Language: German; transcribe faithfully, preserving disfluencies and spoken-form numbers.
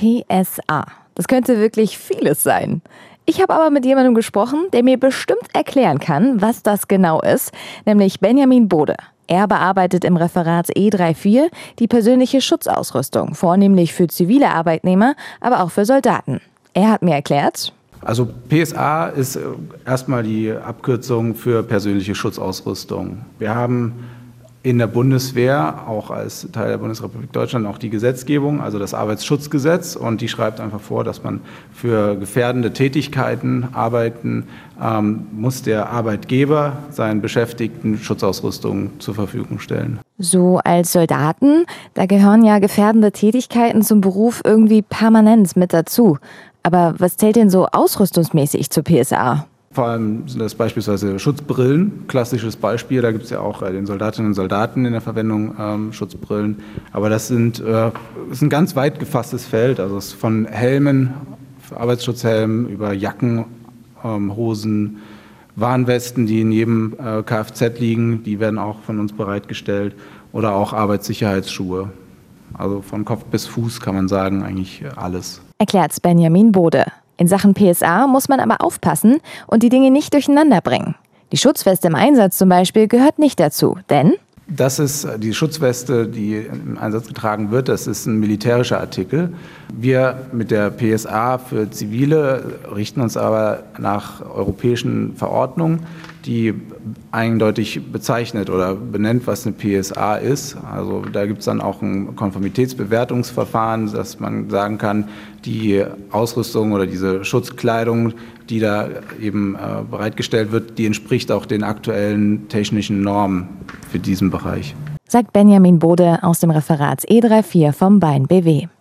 P S A. Das könnte wirklich vieles sein. Ich habe aber mit jemandem gesprochen, der mir bestimmt erklären kann, was das genau ist, nämlich Benjamin Bode. Er bearbeitet im Referat E vierunddreißig die persönliche Schutzausrüstung, vornehmlich für zivile Arbeitnehmer, aber auch für Soldaten. Er hat mir erklärt: Also P S A ist erstmal die Abkürzung für persönliche Schutzausrüstung. Wir haben in der Bundeswehr, auch als Teil der Bundesrepublik Deutschland, auch die Gesetzgebung, also das Arbeitsschutzgesetz. Und die schreibt einfach vor, dass man für gefährdende Tätigkeiten arbeiten ähm, muss der Arbeitgeber seinen Beschäftigten Schutzausrüstung zur Verfügung stellen. So als Soldaten, da gehören ja gefährdende Tätigkeiten zum Beruf irgendwie permanent mit dazu. Aber was zählt denn so ausrüstungsmäßig zur P S A? Vor allem sind das beispielsweise Schutzbrillen, klassisches Beispiel. Da gibt es ja auch äh, den Soldatinnen und Soldaten in der Verwendung ähm, Schutzbrillen. Aber das sind, äh, ist ein ganz weit gefasstes Feld. Also es ist von Helmen, Arbeitsschutzhelmen über Jacken, ähm, Hosen, Warnwesten, die in jedem äh, Kfz liegen. Die werden auch von uns bereitgestellt. Oder auch Arbeitssicherheitsschuhe. Also von Kopf bis Fuß kann man sagen, eigentlich alles. Erklärt Benjamin Bode. In Sachen P S A muss man aber aufpassen und die Dinge nicht durcheinander bringen. Die Schutzweste im Einsatz zum Beispiel gehört nicht dazu, denn das ist die Schutzweste, die im Einsatz getragen wird. Das ist ein militärischer Artikel. Wir mit der P S A für Zivile richten uns aber nach europäischen Verordnungen, die eindeutig bezeichnet oder benennt, was eine P S A ist. Also da gibt es dann auch ein Konformitätsbewertungsverfahren, dass man sagen kann, die Ausrüstung oder diese Schutzkleidung, die da eben äh, bereitgestellt wird, die entspricht auch den aktuellen technischen Normen für diesen Bereich. Sagt Benjamin Bode aus dem Referat E vierunddreißig vom B A N B W.